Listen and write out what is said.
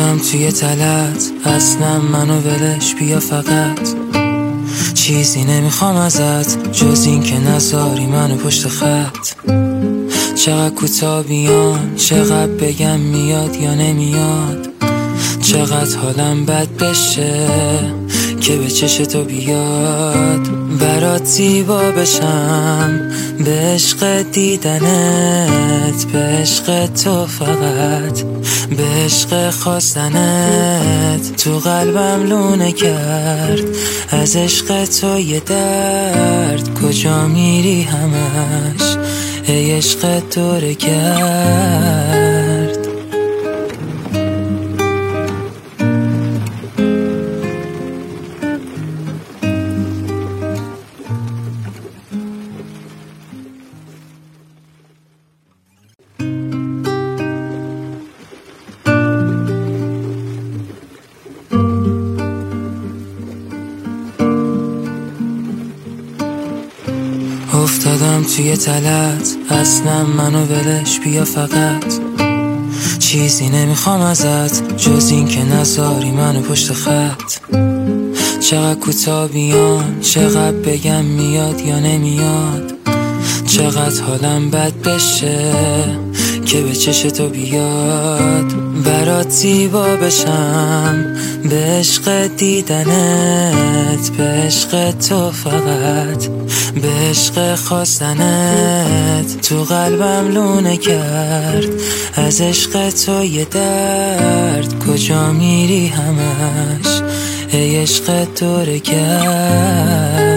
افتادم توی تلت، اصلا منو ولش بیا فقط. چیزی نمیخوام ازت جز این که نذاری منو پشت خط. چقدر کوتاه بیان، چقدر بگم میاد یا نمیاد، چقدر حالم بد بشه که به چش تو بیاد. برات زیبا بشم به عشق دیدنت، به عشق تو فقط، به عشق خواستنت. تو قلبم لونه کرد از عشق تو یه درد، کجا میری همش ای عشق دوره کرد. افتادم توی تلت، اصلا منو ولش بیا فقط. چیزی نمیخوام ازت جز این که نذاری منو پشت خط. چقدر کوتاه بیان، چقدر بگم میاد یا نمیاد، چقدر حالم بد بشه که به چش تو بیاد. برات زیبا بشم به عشق دیدنت، به عشق تو فقط، به عشق خواستنت. تو قلبم لونه کرد از عشق تو یه درد، کجا میری همش ای عشق دوره کرد.